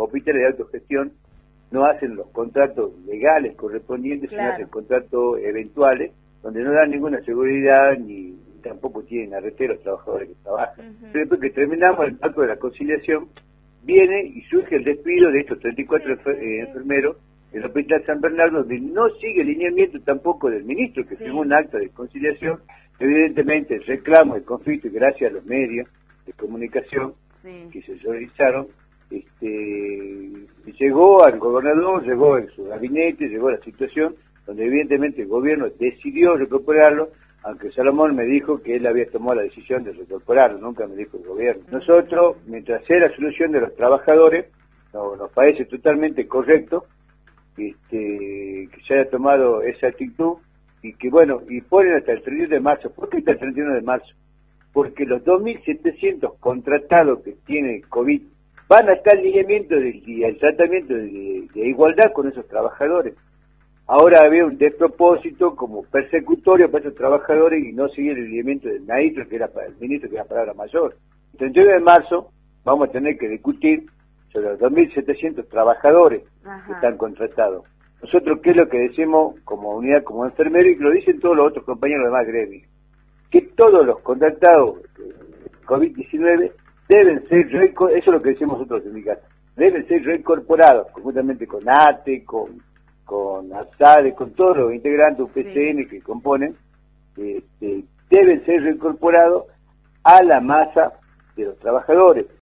hospitales de autogestión no hacen los contratos legales correspondientes, claro, sino hacen contratos eventuales, donde no dan ninguna seguridad ni tampoco tienen arrestero a los trabajadores que trabajan. Pero después que terminamos el pacto de la conciliación, viene y surge el despido de estos 34 enfermeros del Hospital San Bernardo, donde no sigue el lineamiento tampoco del ministro, que firmó un acta de conciliación. Evidentemente el reclamo, el conflicto, y gracias a los medios de comunicación que se solidarizaron, llegó al gobernador, llegó en su gabinete, llegó a la situación donde evidentemente el gobierno decidió recuperarlo, aunque Salomón me dijo que él había tomado la decisión de recuperarlo, nunca me dijo el gobierno. Nosotros, mientras sea la solución de los trabajadores, nos parece totalmente correcto que se haya tomado esa actitud, y que bueno, y ponen hasta el 31 de marzo. ¿Por qué hasta el 31 de marzo? Porque los 2.700 contratados que tiene COVID van a estar en lineamiento y el tratamiento de igualdad con esos trabajadores. Ahora había un despropósito como persecutorio para esos trabajadores y no seguir el lineamiento del maestro, que era para el ministro, que era palabra mayor. El 31 de marzo vamos a tener que discutir sobre los 2.700 trabajadores que están contratados. Nosotros, ¿qué es lo que decimos como unidad, como enfermero, y que lo dicen todos los otros compañeros de más gremios? Que todos los contratados COVID-19 deben ser, eso es lo que decimos nosotros los sindicatos, deben ser reincorporados, conjuntamente con ATE, con ASADE, con todos los integrantes UPCN que componen, deben ser reincorporados a la masa de los trabajadores.